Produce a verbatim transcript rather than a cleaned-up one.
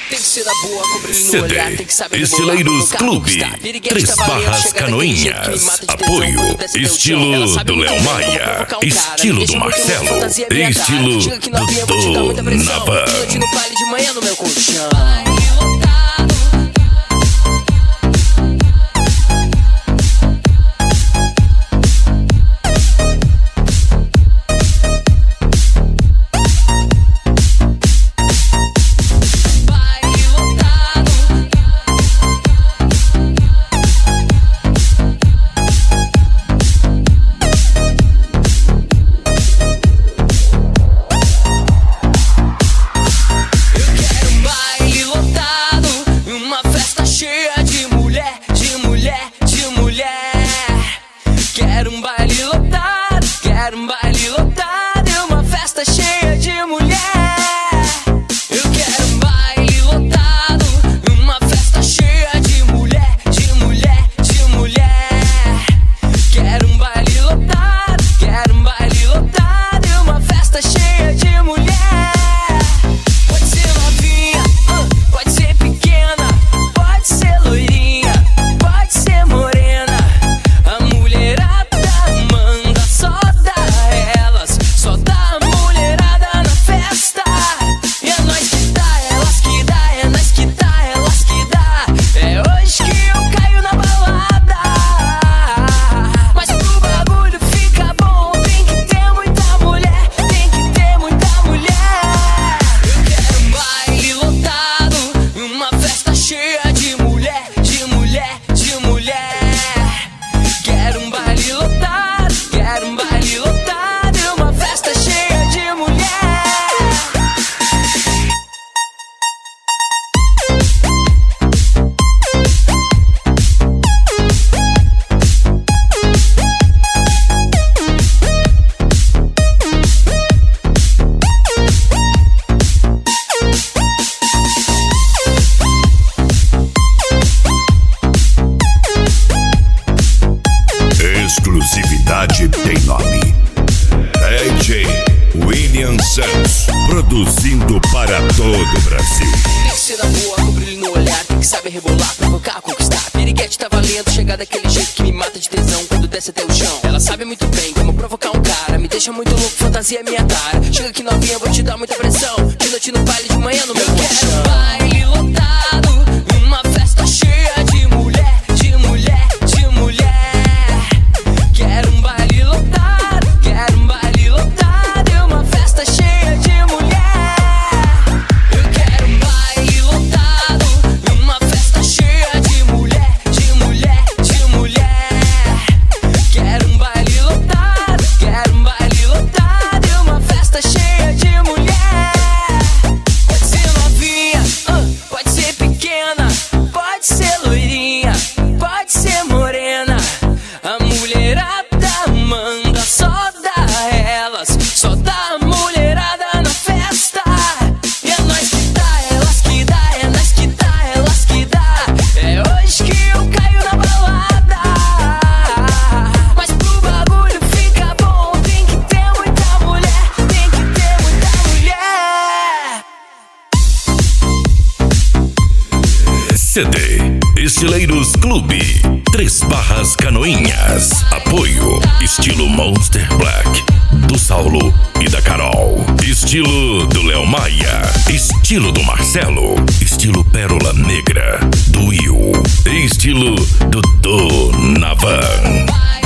Tem que ser da boa, com brilho no olhar, tem que saber Estileiros Clube, Três Barras Canoinhas. Apoio, estilo do Léo Maia, estilo do Marcelo, estilo do Navan. No baile de manhã no meu colchão. Quero um baile lotado, quero um baile lotado e uma festa cheia de mulher. Eu quero um baile lotado, uma festa cheia de mulher, de mulher, de mulher. Quero um baile lotado, quero um baile lotado e uma festa cheia de mulher. Pode ser novinha, uh, pode ser pequena, pode ser loirinha, pode ser morena. A mulherada Exclusividade tem nome. D J William Santos, produzindo para todo o Brasil. Tem que ser da boa, com brilho no olhar, tem que saber rebolar, provocar, conquistar. Piriguete tá valendo, chegar daquele jeito que me mata de tesão quando desce até o chão. Ela sabe muito bem como provocar um cara, me deixa muito louco, fantasia é minha tara. Chega aqui novinha, vou te dar muita pressão. De noite no baile, de manhã no meu colchão. Eu quero um baile lotado, uma festa cheia de mulher, de mulher, de mulher. Quero um baile lotado, quero um baile lotado e uma festa cheia de mulher. Eu quero um baile lotado, uma festa cheia de mulher, de mulher, de mulher. Quero um baile lotado, quero um baile lotado e uma festa cheia de mulher. Pode ser novinha, uh, pode ser pequena, pode ser loirinha, pode ser morena. A mulherada manda, só dá elas, só dá a mulherada na festa. E é nós que dá, elas que dá, é nós que dá, elas que dá. É hoje que eu caio na balada. Mas pro bagulho ficar bom, tem que ter muita mulher, tem que ter muita mulher. C D Estileiros Clube, Três Barras Canoinhas. Apoio, estilo Monster Black, do Saulo e da Carol. Estilo do Léo Maia, estilo do Marcelo, estilo Pérola Negra, do Will, estilo do do Navan.